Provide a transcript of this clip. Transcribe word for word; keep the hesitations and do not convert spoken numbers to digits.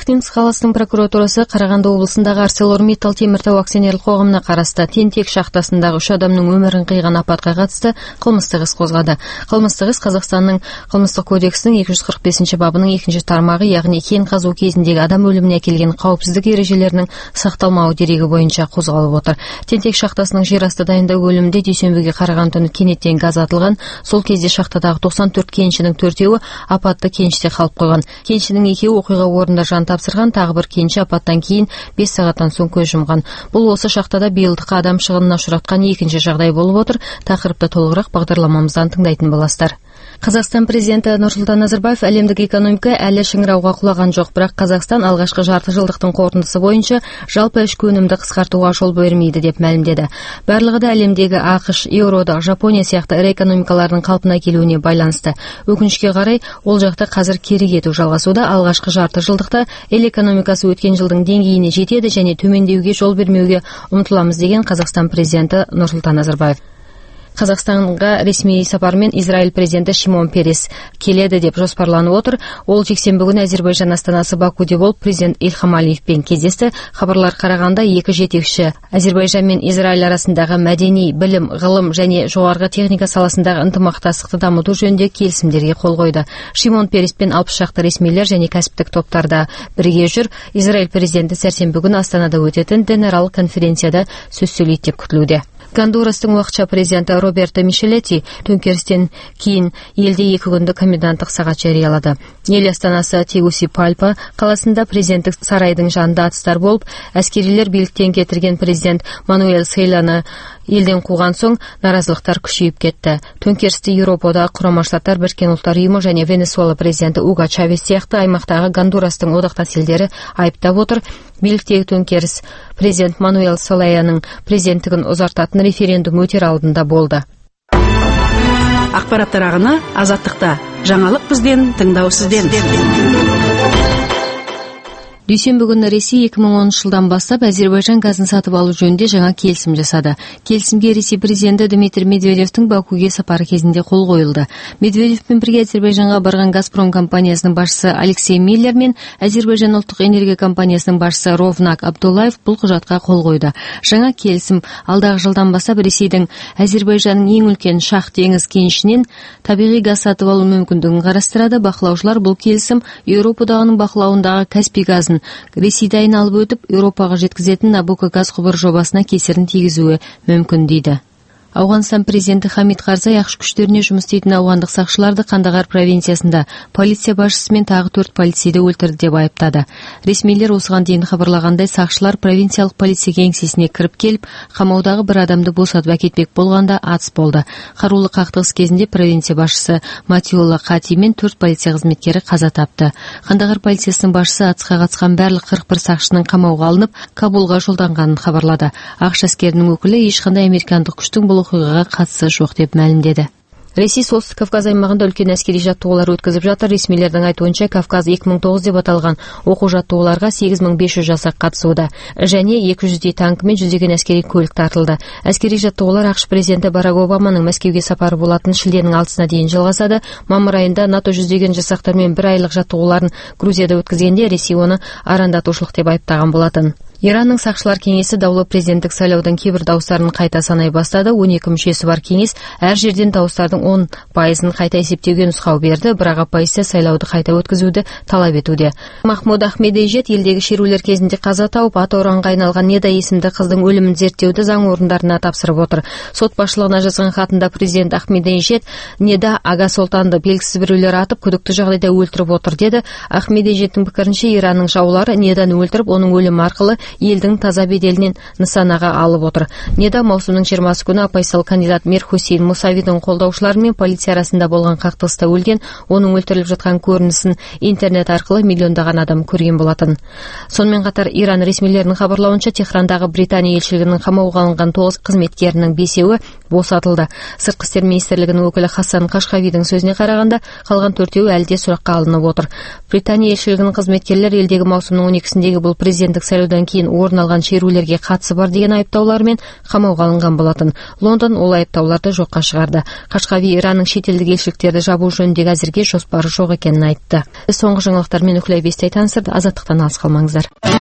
Ақтөбе қаласының прокуратурасы Қарағанды облысындағы ArcelorMittal Теміртау акционерлік қоғамына қарасты Тентек шахтасындағы үш адамның өмірін қиған апатқа қатысты қылмыстық іс қозғады. Қылмыстық іс Қазақстанның қылмыстық кодексінің екі жүз қырық бесінші бабының екінші тармағы, яғни кен қазу кезіндегі адам өліміне әкелген қауіпсіздік ережелерінің сақталмауы дерегі бойынша қозғалып отыр. Тентек шахтасының жерасты дайындау бөлімінде дүйсенбіге қараған түні кенеттен газ атылған. Сол кезде шахтадағы тоқсан төрт кеншінің төртеуі апатты кеніште қалып қойған. Кеншінің екеуі оқиға орнында жан тапсырған, тағы бір кенші апаттан кейін бес сағаттан соң көз жұмған. Бұл осы шахтада биылдыққа адам шығынына ұшыратқан екінші жағдай болып отыр. Тақырыпты толығырақ бағдарламамыздан тыңдайтын боласыздар. Қазақстан президенті Нұрсұлтан Назарбаев әлемдік экономика әлі шыңырауға құлаған жоқ, бірақ Қазақстан алғашқы жарты жылдықтың қорытындысы бойынша жалпы ішкі өнімді қысқартуға жол бермейді деп мәлімдеді. Барлығы да әлемдегі ақш, еуроодақ, Жапония сияқты ірі экономикалардың қалпына келуіне байланысты. Өкінішке қарай, ол жақта қазір кері кету жалғасуда. Алғашқы жарты жылдықта ел экономикасы өткен жылдың деңгейіне жетеді және төмендеуге жол бермеуге ұмтыламыз деген Қазақстан президенті Нұрсұлтан Назарбаев. Қазақстанға ресми сапармен Израиль президенті Шимон Перес келеді деп жоспарланып отыр. Ол жексенбі күні Әзербайжан астанасы Бакуде болып президент Ильхам Алиевпен кездесті. Хабарлар қарағанда екі жетекші Әзербайжан мен Израиль арасындағы мәдени, білім, ғылым және жоғарғы техника саласындағы ынтымақтастықты дамыту жөнінде келісімдерге қол қойды. Шимон Перес пен алпыс шақты ресмилер және кәсіптік топтарда бірге жүр. Израиль президенті сәрсенбі күні Астанада өтетін дінаралық конференцияда сөз сөйлейді деп күтілуде. Гондурастың уақытша президенті Роберто Мишелети төңкерістен кейін елде екі күнді коменданттық сағат жариялады. Ел астанасы Тегусипальпа қаласында президенттік сарайдың жанында атыстар болып, әскерилер биліктен кетірген президент Мануэль Селаны елден қуған соң наразылықтар күшейіп кетті. Төңкерісті Еуропада Құрама Штаттар, Біріккен Ұлттар ұйымы және Венесуэла президенті Уго Чавес сияқты аймақтағы Гондурастың одақтас елдері айыптап отыр. Биліктегі төңкеріс президент Мануэль Селаның президенттігін ұзартатын референдум өтер алдында болды. Ақпараттар ағыны Азаттықта. Жаңалық бізден, тыңдау сізден. Дүйсенбі күні Ресей екі мың оныншы жылдан бастап Әзербайжан газын сатып алу жөнінде жаңа келісім жасады. Келісімге Ресей президенті Дмитрий Медведевтің Бакуге сапары кезінде қол қойылды. Медведевпен бірге Әзербайжанға барған Газпром компаниясының басшысы Алексей Миллер мен Әзербайжан ұлттық энергия компаниясының басшысы Ровнак Абдуллаев бұл құжатқа қол қойды. Жаңа келісім алдағы жылдан бастап Ресейдің Әзербайжанның ең үлкен Шах теңіз кенішінен табиғи газ сатып алу мүмкіндігін қарастырады. Бақылаушылар бұл келісім Еуропадағының бақылауындағы Каспий газын Ресейде айналып өтіп, Еуропаға жеткізетін Набуко газ құбыр жобасына кесірін тигізуі мүмкін дейді. Ауғанстан президенті Хамид Карзай ақш күштеріне жұмыс істейтін ауғандық сақшыларды Қандағар провинциясында полиция басшысы мен тағы төрт полицейді өлтірді деп айыптады. Ресмилер осыған дейін хабарлағандай, сақшылар провинциялық полиция кеңсесіне кіріп келіп, қамаудағы бір адамды босатып әкетпек болғанда атыс болды. Қарулы қақтығыс кезінде провинция басшысы Матиолла Қати мен төрт полиция қызметкері қаза тапты. Қандағар полициясының басшысы атысқа қатысқан барлық қырық бір сақшының қамауға алынып, Кабулға жолданғанын хабарлады. ақш әскерінің өкілі ешқандай американдық күштің бұл оқиғаға қатысы жоқ деп мәлімдеді. Ресей солтүстік Кавказ аймағында үлкен әскери жаттығулар өткізіп жатыр. Ресмилердің айтуынша Кавказ екі мың тоғыз деп аталған оқу жаттығуларға сегіз мың бес жүз жасақ қатысуда және екі жүздей танк мен жүздеген әскери көлік тартылды. Әскери жаттығулар ақш президенті Барак Обаманың Мәскеуге сапары болатын шілденің алтысына дейін жалғасады. Мамыр айында НАТО жүздеген жасақтармен бір айлық жаттығуларын Грузияда өткізгенде Ресей оны арандатушылық деп айыптаған болатын. Иранның сақшылар кеңесі даулы президенттік сайлаудың кейбір дауыстарын қайта санай бастады. он екі мүшесі бар кеңес әр жерден дауыстардың он пайызын қайта есептеуге нұсқау берді, бірақ оппозиция сайлауды қайта өткізуді талап етуде. Махмуд Ахмедейжет елдегі шерулер кезінде қаза тауып, аты ұранға айналған Неда есімді қыздың өлімін зерттеуді заң орындарына тапсырып отыр. Сот басшылығына жазған хатында президент Ахмедейжет Неда Ага Солтанды белгісіз біреулер атып, күдікті жағдайда өлтіріп отыр деді. Ахмедейжеттің пікірінше, Иранның жаулары Неданы өлтіріп, оның өлімі арқылы елдің таза беделінен нысанаға алып отыр. Неда маусымның жиырмасы күні оппозициялық кандидат Мир Хусейн Мусавидің қолдаушылары мен полиция арасында болған қақтығыста өлген. Оның өлтіріліп жатқан көрінісін интернет арқылы миллиондаған адам көрген болатын. Сонымен қатар Иран ресмилерінің хабарлауынша, Техрандағы Британия елшілігінің қамауға алынған тоғыз қызметкерінің бесеуі босатылды. Сыртқы істер министрлігінің өкілі Хасан Қашқавидің сөзіне қарағанда, қалған төртеуі әлде сұраққа алынып отыр. Британия елшілігінің қызметкерлер елдегі маусымның он екісіндегі бұл президенттік сайлаудан кийин орун алган шерүүлерге катысы бар деген айыптоолор менен камауга алынган болотун. Лондон ол айыптоолорду жокко чыгарды. Кашкави Иранның чет элдик элчиликтерди жабуу жөнүндөгү азыркы жоспары жок экенин айтты. Соңку жаңылыктар менен Үкүлай Бестей танышты. Азаттыктан алыс калмаңыздар.